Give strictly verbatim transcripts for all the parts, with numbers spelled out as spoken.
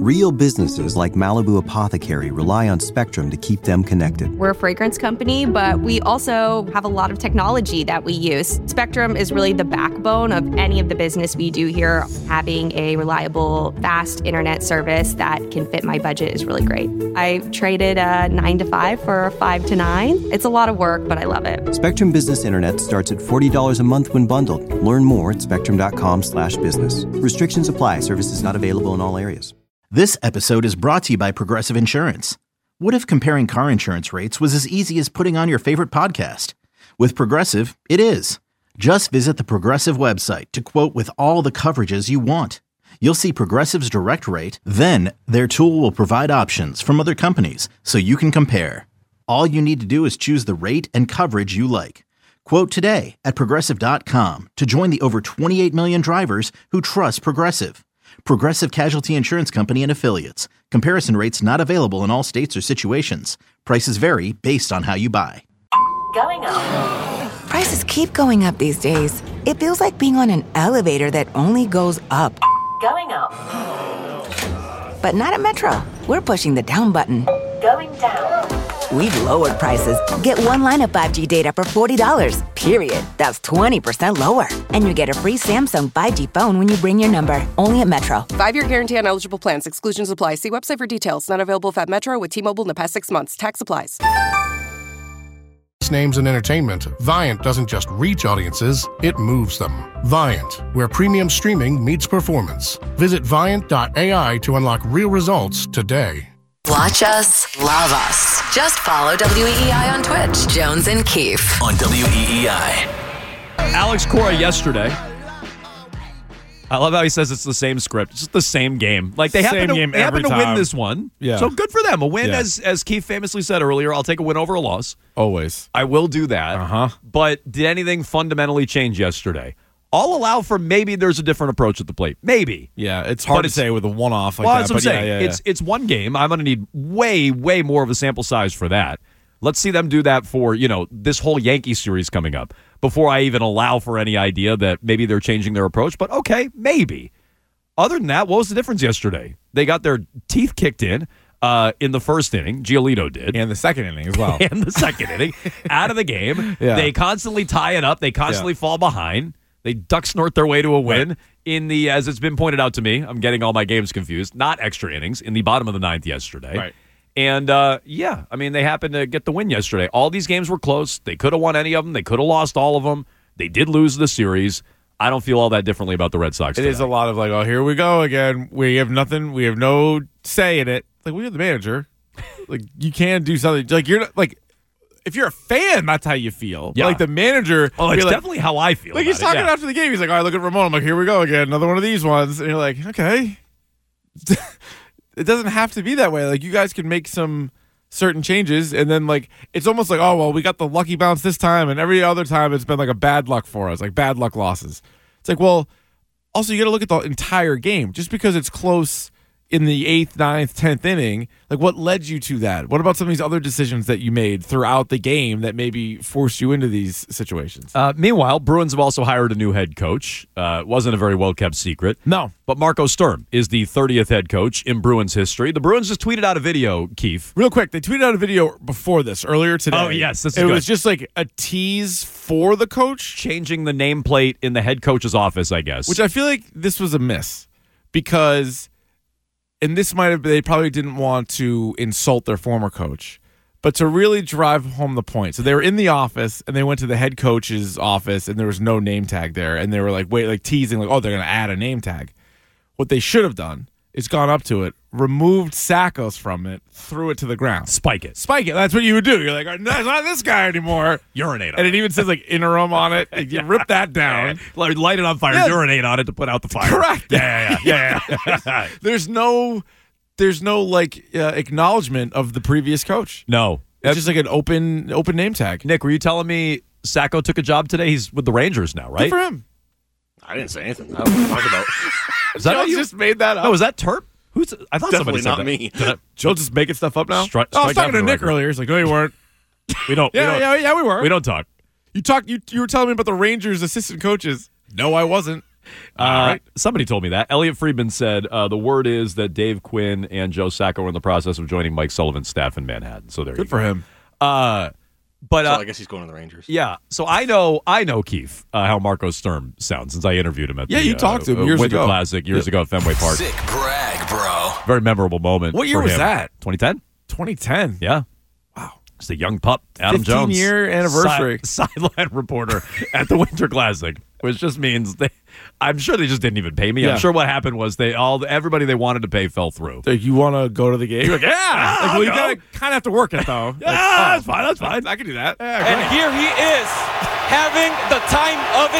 Real businesses like Malibu Apothecary rely on Spectrum to keep them connected. We're a fragrance company, but we also have a lot of technology that we use. Spectrum is really the backbone of any of the business we do here. Having a reliable, fast internet service that can fit my budget is really great. I traded a nine to five for a five to nine. It's a lot of work, but I love it. Spectrum Business Internet starts at forty dollars a month when bundled. Learn more at spectrum.com slash business. Restrictions apply. Services not available in all areas. This episode is brought to you by Progressive Insurance. What if comparing car insurance rates was as easy as putting on your favorite podcast? With Progressive, it is. Just visit the Progressive website to quote with all the coverages you want. You'll see Progressive's direct rate, then their tool will provide options from other companies so you can compare. All you need to do is choose the rate and coverage you like. Quote today at progressive dot com to join the over twenty-eight million drivers who trust Progressive. Progressive Casualty Insurance Company and Affiliates. Comparison rates not available in all states or situations. Prices vary based on how you buy. Going up. Prices keep going up these days. It feels like being on an elevator that only goes up. Going up. But not at Metro. We're pushing the down button. Going down. We've lowered prices. Get one line of five G data for forty dollars, period. That's twenty percent lower. And you get a free Samsung five G phone when you bring your number. Only at Metro. Five-year guarantee on eligible plans. Exclusions apply. See website for details. Not available at Metro with T-Mobile in the past six months. Tax applies. Names in entertainment, Viant doesn't just reach audiences, it moves them. Viant, where premium streaming meets performance. Visit Viant dot A I to unlock real results today. Watch us, love us. Just follow W E E I on Twitch. Jones and Keefe. On W E E I. Alex Cora yesterday. I love how he says it's the same script. It's just the same game. Like they happen to, they happen to win this one. Yeah. So good for them. A win, yeah. as as Keith famously said earlier, I'll take a win over a loss. Always. I will do that. Uh-huh. But did anything fundamentally change yesterday? I'll allow for maybe there's a different approach at the plate. Maybe. Yeah, it's hard but to it's, say with a one-off like well, that. That's what I'm but saying. Yeah, yeah, yeah. It's it's one game. I'm going to need way, way more of a sample size for that. Let's see them do that for, you know, this whole Yankee series coming up before I even allow for any idea that maybe they're changing their approach. But okay, maybe. Other than that, what was the difference yesterday? They got their teeth kicked in uh, in the first inning. Giolito did. And the second inning as well. and the second inning. Out of the game. Yeah. They constantly tie it up. They constantly yeah. fall behind. They duck snort their way to a win. Right. In the, as it's been pointed out to me, I'm getting all my games confused, not extra innings, in the bottom of the ninth yesterday. Right. And, uh, yeah, I mean, they happened to get the win yesterday. All these games were close. They could have won any of them. They could have lost all of them. They did lose the series. I don't feel all that differently about the Red Sox It today. is a lot of like, oh, here we go again. We have nothing. We have no say in it. Like, we're the manager. Like, you can do something. Like, you're not, like, if you're a fan, that's how you feel. Yeah. But like the manager. Oh, it's like, definitely how I feel. Like, about he's talking it, yeah. after the game. He's like, all right, look at Ramon. I'm like, here we go again. Another one of these ones. And you're like, okay. It doesn't have to be that way. Like, you guys can make some certain changes, and then like it's almost like, oh well, we got the lucky bounce this time, and every other time it's been like a bad luck for us, like bad luck losses. It's like, well, also you got to look at the entire game. Just because it's close in the eighth, ninth, tenth inning, like what led you to that? What about some of these other decisions that you made throughout the game that maybe forced you into these situations? Uh, meanwhile, Bruins have also hired a new head coach. Uh, it wasn't a very well-kept secret. No. But Marco Sturm is the thirtieth head coach in Bruins history. The Bruins just tweeted out a video, Keith. Real quick, they tweeted out a video before this, earlier today. Oh, yes. This is it good. was just like a tease for the coach. Changing the nameplate in the head coach's office, I guess. Which I feel like this was a miss because, and this might have, they probably didn't want to insult their former coach, but to really drive home the point. So they were in the office and they went to the head coach's office and there was no name tag there. And they were like, wait, like teasing, like, oh, they're going to add a name tag. What they should have done is gone up to it, removed Sackos from it, threw it to the ground. Spike it. Spike it. That's what you would do. You're like, oh, no, it's not this guy anymore. Urinate on And it. it even says like interim on it. You rip that down. Light light it on fire, Yeah. urinate on it to put out the fire. Correct. Yeah, yeah, yeah. yeah, yeah. There's no, there's no like uh, acknowledgement of the previous coach. No. It's just like an open, open name tag. Nick, were you telling me Sacco took a job today? He's with the Rangers now, right? Good for him. I didn't say anything. I don't know what to talk about. Is that Joe how you just made that up. No, is that Terp? Who's? I thought Definitely somebody said not that. me. Did I- Joe just making stuff up now. Stri- oh, I was strike talking that to for the Nick record. earlier. He's like, no, you weren't. We don't. Yeah, we don't, yeah, yeah, we were. We don't talk. You talked. You you were telling me about the Rangers assistant coaches. No, I wasn't. Uh, right. Somebody told me that. Elliot Friedman said uh, the word is that Dave Quinn and Joe Sacco are in the process of joining Mike Sullivan's staff in Manhattan. So there you Good go. for him. Uh, but So uh, I guess he's going to the Rangers. yeah, so I know, I know Keith uh, how Marco Sturm sounds since I interviewed him at Yeah, the you talked to him uh, years Winter ago. Classic years Yeah. ago at Fenway Park. Sick brag, bro. Very memorable moment. What year for was him. that? twenty ten. twenty ten. Yeah. Wow. It's the young pup, Adam Jones. fifteen-year anniversary. Side, sideline reporter at the Winter Classic, which just means they, I'm sure they just didn't even pay me. Yeah. I'm sure what happened was they all everybody they wanted to pay fell through. Like, you want to go to the game? You're like, yeah. Yeah, like, well, you I'll gotta kind of have to work it though. Yeah, Like, oh, that's fine. That's fine. I can do that. And here he is, having the time of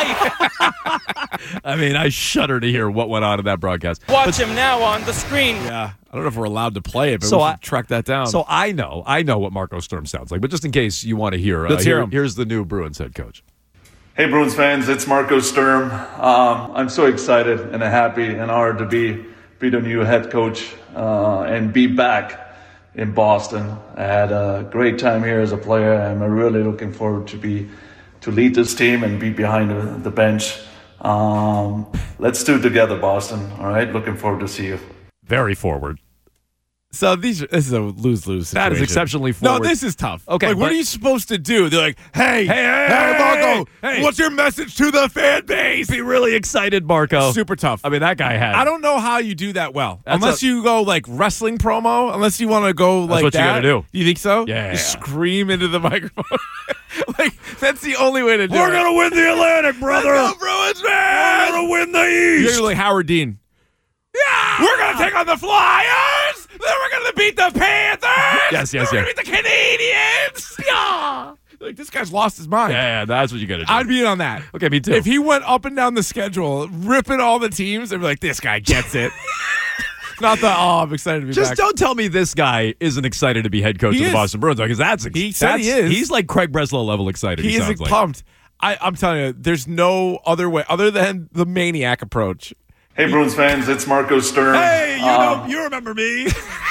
his life. I mean, I shudder to hear what went on in that broadcast. Watch him now on the screen. Yeah. I don't know if we're allowed to play it, but So we I- should track that down. So I know, I know what Marco Sturm sounds like, but just in case you want to hear, uh, Let's hear here- him. here's the new Bruins head coach. Hey Bruins fans, it's Marco Sturm. Um, I'm so excited and happy and honored to be be the new head coach uh, and be back in Boston. I had a great time here as a player. I'm really looking forward to be to lead this team and be behind the, the bench. Um, let's do it together, Boston. All right, looking forward to see you. Very forward. So these, this is a lose-lose situation. That is exceptionally forward. No, this is tough. Okay, like, what but- are you supposed to do? They're like, hey, Hey, hey, hey, Marco, hey, hey. what's your message to the fan base? Be really excited, Marco. Super tough. I mean, that guy had. I don't know how you do that well. That's unless a- you go like wrestling promo, unless you want to go like what you that. gotta do. You think so? Yeah. You scream into the microphone. Like, that's the only way to do We're it. gonna win the Atlantic, brother. Let's go, Bruins, man! We're gonna win the You're East. like Howard Dean. Yeah! We're gonna take on the Flyers! Then we're gonna beat the Panthers! Yes, yes, then we're yes. gonna beat the Canadians! Yeah! Like, this guy's lost his mind. Yeah, yeah, that's what you gotta do. I'd be in on that. Okay, me too. If he went up and down the schedule, ripping all the teams, I'd be like, this guy gets it. Not the, oh, I'm excited to be Just back. don't tell me this guy isn't excited to be head coach He of the is. Boston Bruins because that's He said that's, he is. He's like Craig Breslow level excited. He, He is sounds like. pumped. I, I'm telling you, there's no other way other than the maniac approach. Hey Bruins fans, it's Marco Sturm. Hey, you Um, know, you remember me?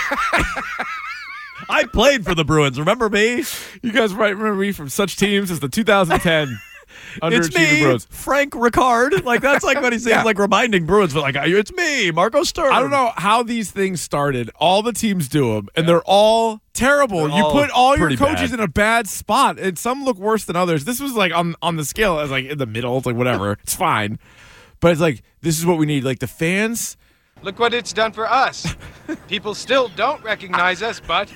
I played for the Bruins. Remember me? You guys might remember me from such teams as the two thousand ten It's underachieving me, Bruins. Frank Ricard. Like that's like what he seems Yeah. like reminding Bruins, but like it's me, Marco Sturm. I don't know how these things started. All the teams do them, and they're all terrible. They're you all put all your pretty coaches bad. in a bad spot, and some look worse than others. This was like on on the scale as like in the middle. It's like whatever, it's fine. But it's like this is what we need. Like the fans. Look what it's done for us. People still don't recognize us, but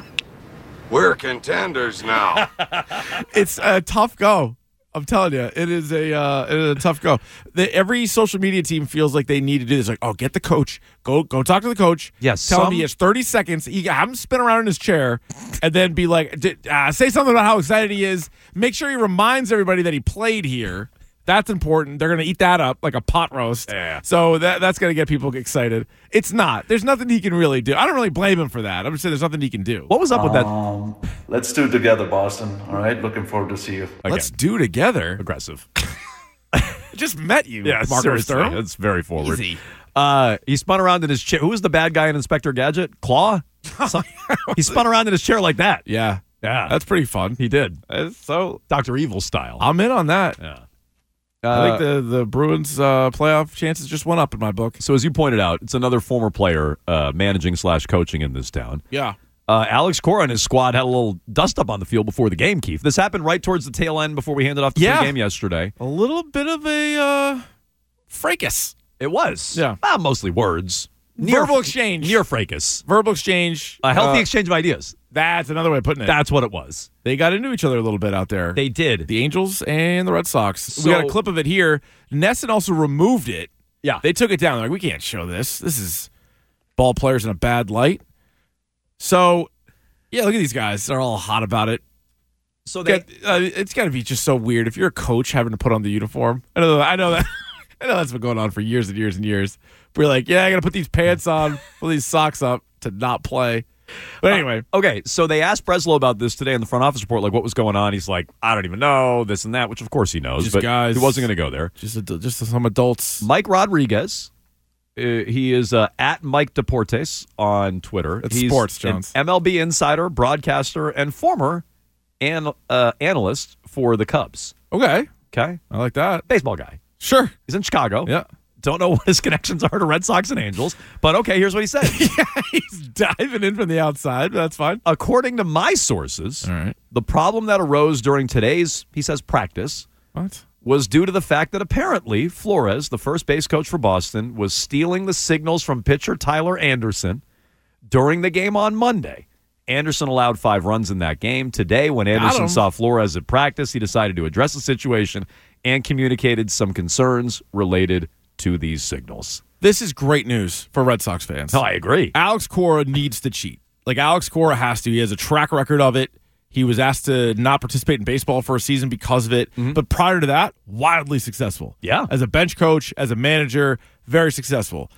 We're contenders now. It's a tough go. I'm telling you, it is a uh, it is a tough go. The, every social media team feels like they need to do this. Like, oh, get the coach. Go go talk to the coach. Yes, tell him some- he has thirty seconds. He have him spin around in his chair, and then be like, d- uh, say something about how excited he is. Make sure he reminds everybody that he played here. That's important. They're gonna eat that up like a pot roast. Yeah. So that that's gonna get people excited. It's not. There's nothing he can really do. I don't really blame him for that. I'm just saying there's nothing he can do. What was up with that? Um, let's do it together, Boston. All right, looking forward to see you. Let's do together. Aggressive. Just met you, Yeah, Marco seriously. Sturm. That's very forward. Easy. Uh, he spun around in his chair. Who was the bad guy in Inspector Gadget? Claw? So- he spun around in his chair like that. Yeah. Yeah. That's pretty fun. He did. It's so Doctor Evil style. I'm in on that. Yeah. I think the the Bruins uh, playoff chances just went up in my book. So as you pointed out, it's another former player uh, managing slash coaching in this town. Yeah. Uh, Alex Cora and his squad had a little dust up on the field before the game, Keith. This happened right towards the tail end before we handed off the Yeah. game yesterday. A little bit of a uh, fracas. It was. Yeah. Well, mostly words. Verbal exchange. Near fracas. Verbal exchange. A healthy Uh, exchange of ideas. That's another way of putting it. That's what it was. They got into each other a little bit out there. They did. The Angels and the Red Sox. So- we got a clip of it here. Nesson also removed it. Yeah. They took it down. They're like, we can't show this. This is ball players in a bad light. So, yeah, look at these guys. They're all hot about it. So they. Get- uh, it's got to be just so weird if you're a coach having to put on the uniform. I know, I know that. I know that's been going on for years and years and years. But you're like, yeah, I got to put these pants on, put these socks up to not play. But anyway, Uh, okay, so they asked Breslow about this today in the front office report, like what was going on. He's like, I don't even know, this and that, which of course he knows, Just but guys- he wasn't going to go there. just a, just some adults. Mike Rodriguez, uh, he is uh, at Mike Deportes on Twitter. It's He's sports, an Jones. M L B insider, broadcaster, and former an, uh, analyst for the Cubs. Okay, Okay, I like that. baseball guy. Sure. He's in Chicago. Yeah. Don't know what his connections are to Red Sox and Angels, but okay, here's what he said. Yeah, he's diving in from the outside, but that's fine. According to my sources, All right. the problem that arose during today's, he says, practice What? was due to the fact that apparently Flores, the first base coach for Boston, was stealing the signals from pitcher Tyler Anderson during the game on Monday. Anderson allowed five runs in that game. Today, when Anderson saw Flores at practice, he decided to address the situation and communicated some concerns related to these signals. This is great news for Red Sox fans. Oh, I agree. Alex Cora needs to cheat. Like, Alex Cora has to. He has a track record of it. He was asked to not participate in baseball for a season because of it. Mm-hmm. But prior to that, wildly successful. Yeah. As a bench coach, as a manager, very successful.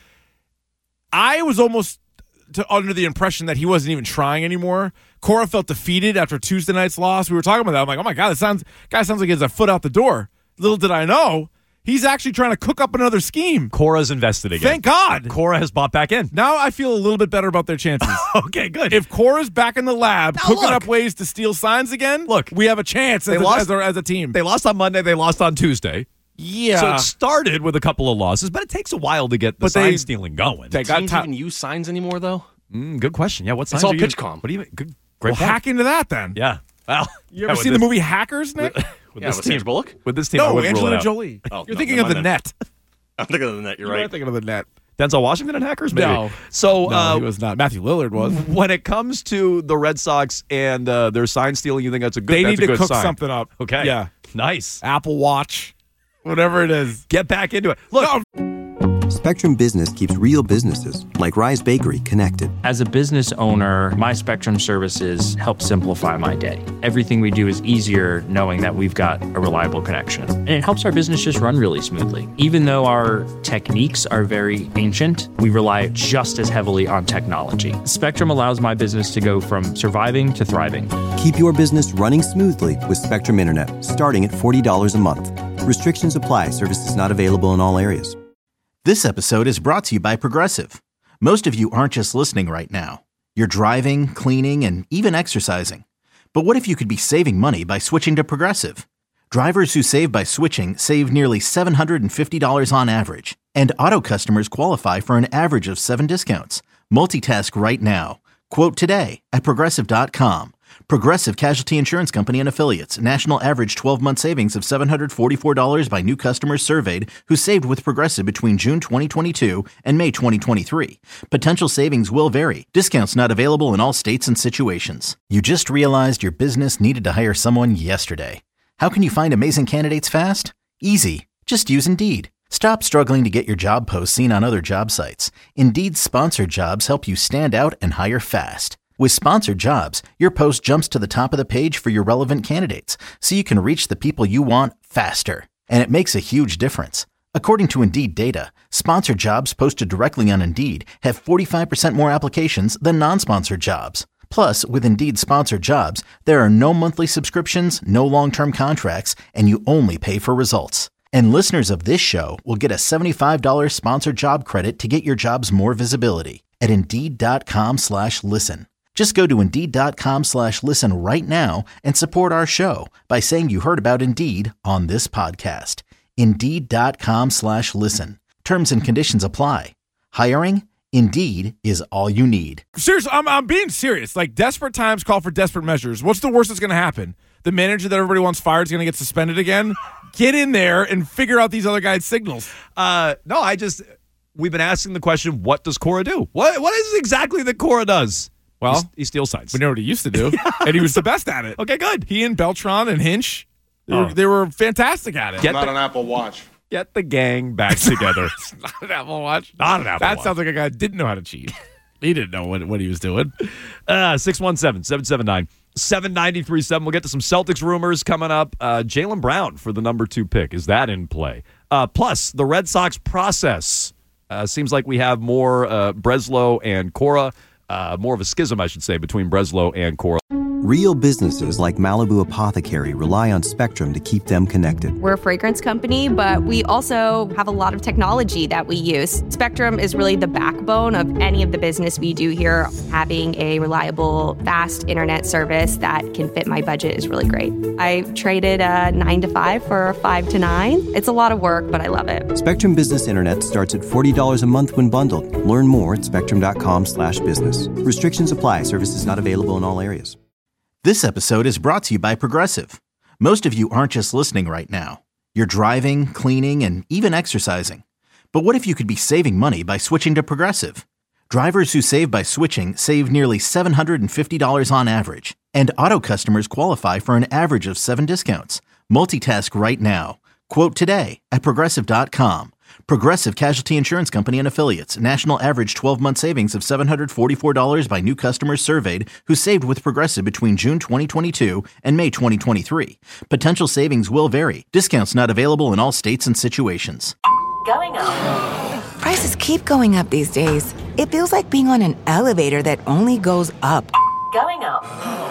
I was almost to, under the impression that he wasn't even trying anymore. Cora felt defeated after Tuesday night's loss. We were talking about that. I'm like, oh, my God, this sounds, guy sounds like he has a foot out the door. Little did I know, he's actually trying to cook up another scheme. Cora's invested again. Thank God. Cora has bought back in. Now I feel a little bit better about their chances. Okay, good. If Cora's back in the lab, now cooking look, up ways to steal signs again, look, we have a chance they as, lost, a, as, a, as a team. They lost on Monday. They lost on Tuesday. Yeah. So it started with a couple of losses, but it takes a while to get the but sign they, stealing going. They got Teams even use signs anymore, though? Mm, good question. Yeah, what signs It's all are you pitch using? com. What do you mean? Good, great well, point. hack into that then. Yeah. Well, you ever yeah, seen this, the movie Hackers, Nick? With, yeah, this with team, Sandra Bullock? With this team, I no, wouldn't rule Angelina it out. Jolie. Oh, You're no, thinking no, of the no. net. I'm thinking of the net. You're You're right. not thinking of the net. Denzel Washington and Hackers? Maybe. No. So, no, uh, he was not. Matthew Lillard was. When it comes to the Red Sox and uh, their sign stealing, you think that's a good They that's need a to good cook sign. something up. Okay. Yeah. Nice. Apple Watch. Whatever it is. Get back into it. Look. No. Spectrum Business keeps real businesses, like Rise Bakery, connected. As a business owner, my Spectrum services help simplify my day. Everything we do is easier knowing that we've got a reliable connection. And it helps our business just run really smoothly. Even though our techniques are very ancient, we rely just as heavily on technology. Spectrum allows my business to go from surviving to thriving. Keep your business running smoothly with Spectrum Internet, starting at forty dollars a month. Restrictions apply. Services not available in all areas. This episode is brought to you by Progressive. Most of you aren't just listening right now. You're driving, cleaning, and even exercising. But what if you could be saving money by switching to Progressive? Drivers who save by switching save nearly seven hundred fifty dollars on average. And auto customers qualify for an average of seven discounts. Multitask right now. Quote today at Progressive dot com. Progressive Casualty Insurance Company and Affiliates. National average twelve-month savings of seven hundred forty-four dollars by new customers surveyed who saved with Progressive between June twenty twenty-two and May twenty twenty-three. Potential savings will vary. Discounts not available in all states and situations. You just realized your business needed to hire someone yesterday. How can you find amazing candidates fast? Easy. Just use Indeed. Stop struggling to get your job posts seen on other job sites. Indeed's sponsored jobs help you stand out and hire fast. With sponsored jobs, your post jumps to the top of the page for your relevant candidates, so you can reach the people you want faster. And it makes a huge difference. According to Indeed data, sponsored jobs posted directly on Indeed have forty-five percent more applications than non-sponsored jobs. Plus, with Indeed sponsored jobs, there are no monthly subscriptions, no long-term contracts, and you only pay for results. And listeners of this show will get a seventy-five dollars sponsored job credit to get your jobs more visibility at Indeed.com slash listen. Just go to Indeed.com slash listen right now and support our show by saying you heard about Indeed on this podcast. Indeed.com slash listen. Terms and conditions apply. Hiring? Indeed is all you need. Seriously, I'm, I'm being serious. Like, desperate times call for desperate measures. What's the worst that's going to happen? The manager that everybody wants fired is going to get suspended again? Get in there and figure out these other guys' signals. Uh, no, I just, we've been asking the question, what does Cora do? What What is it exactly that Cora does? Well, he, he steals signs. We know what he used to do, and he was the best at it. Okay, good. He and Beltran and Hinch, they, Oh. were, they were fantastic at it. Get Not the, an Apple Watch. get the gang back together. It's not an Apple Watch. Not an Apple That Watch. sounds like a guy who didn't know how to cheat. He didn't know what, what he was doing. Uh, six one seven, seven seven nine, seven nine three seven. We'll get to some Celtics rumors coming up. Uh, Jaylen Brown for the number two pick. Is that in play? Uh, plus, the Red Sox process. Uh, seems like we have more uh, Breslow and Cora. Uh, more of a schism, I should say, between Breslow and Cora. Real businesses like Malibu Apothecary rely on Spectrum to keep them connected. We're a fragrance company, but we also have a lot of technology that we use. Spectrum is really the backbone of any of the business we do here. Having a reliable, fast internet service that can fit my budget is really great. I traded a nine to five for a five to nine. It's a lot of work, but I love it. Spectrum Business Internet starts at forty dollars a month when bundled. Learn more at spectrum.com slash business. Restrictions apply. Services not available in all areas. This episode is brought to you by Progressive. Most of you aren't just listening right now. You're driving, cleaning, and even exercising. But what if you could be saving money by switching to Progressive? Drivers who save by switching save nearly seven hundred fifty dollars on average. And auto customers qualify for an average of seven discounts. Multitask right now. Quote today at Progressive dot com. Progressive Casualty Insurance Company and Affiliates. National average twelve-month savings of seven hundred forty-four dollars by new customers surveyed who saved with Progressive between June twenty twenty-two and May twenty twenty-three. Potential savings will vary. Discounts not available in all states and situations. Going up. Prices keep going up these days. It feels like being on an elevator that only goes up. Going up.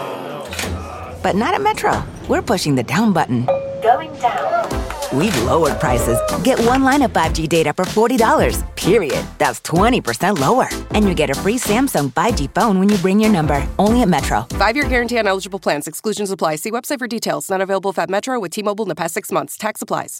But not at Metro. We're pushing the down button. Going down. We've lowered prices. Get one line of five G data for forty dollars, period. That's twenty percent lower. And you get a free Samsung five G phone when you bring your number. Only at Metro. Five-year guarantee on eligible plans. Exclusions apply. See website for details. Not available if at Metro with T-Mobile in the past six months. Tax applies.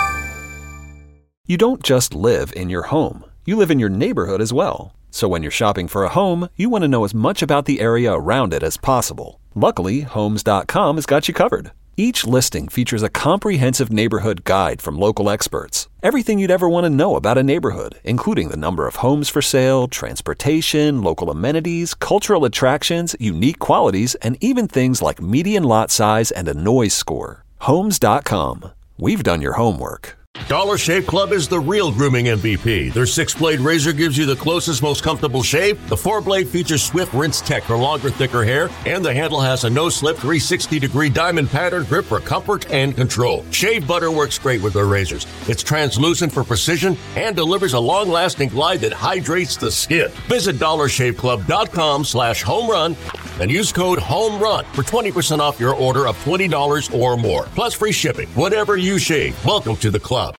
You don't just live in your home. You live in your neighborhood as well. So when you're shopping for a home, you want to know as much about the area around it as possible. Luckily, Homes dot com has got you covered. Each listing features a comprehensive neighborhood guide from local experts. Everything you'd ever want to know about a neighborhood, including the number of homes for sale, transportation, local amenities, cultural attractions, unique qualities, and even things like median lot size and a noise score. Homes dot com. We've done your homework. Dollar Shave Club is the real grooming M V P. Their six-blade razor gives you the closest, most comfortable shave. The four-blade features Swift Rinse Tech for longer, thicker hair. And the handle has a no-slip three hundred sixty degree diamond pattern grip for comfort and control. Shave butter works great with their razors. It's translucent for precision and delivers a long-lasting glide that hydrates the skin. Visit dollar shave club dot com slash home run and use code HOMERUN for twenty percent off your order of twenty dollars or more. Plus free shipping. Whatever you shave, welcome to the club.